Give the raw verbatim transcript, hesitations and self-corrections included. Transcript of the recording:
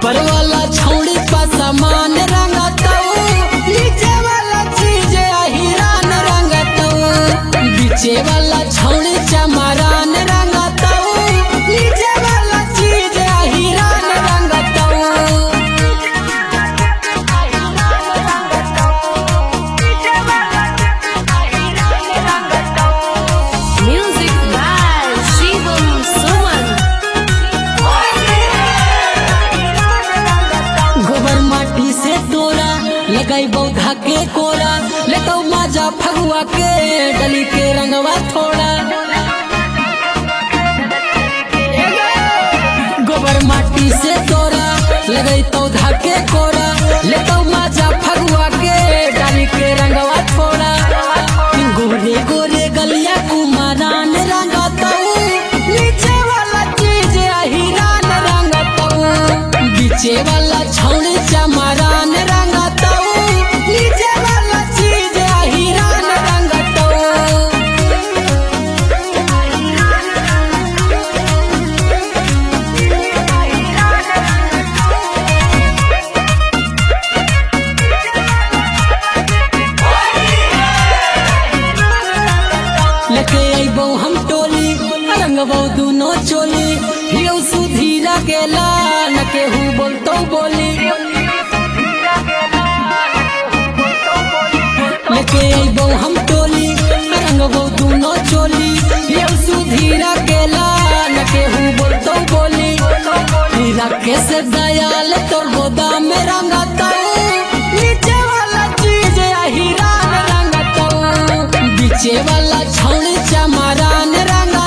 ऊपर वाला छौड़ी पर सामान रंगतऊ, नीचे वाला चीज अहिरान रंगतऊ। बीचे वाला छौड़ी चमरान रंगतऊ, नीचे वाला चीज अहिरान रंगतऊ। Music by Shivam Suman. गोबर माटी से तोरा लगाई बौधा के कोरा, लेतो माजा फगुआ के डली के रंगवा थोड़ा। गोबर माटी से तोरा लगाई पौधा के कोरा, लेतो माजा फगुआ के डली के रंगवा थोड़ा। गोरे गोरे गलिया कुमारान रंगतऊ, नीचे वाला चीज अहिरान रंगतऊ। बीचे वाला छौड़ी चमरान रंगतऊ, नीचे वाला चीज अहिरान रंगतऊ। लेके अइबो हम टोली, रंगबो दुनो चोली, हियो सुधीरा गेला न केहू बोलतो बोली। लेके अइबो हम टोली, रंगबो दुनो चोली, हियो सुधीरा गेला न केहू बोलतो बोली। हीरा के से दयाल तोर गोदाम में रंगतऊ, नीचे वाला चीज अहिरान रंगतऊ। बीचे वाला छौड़ी चमरान रंग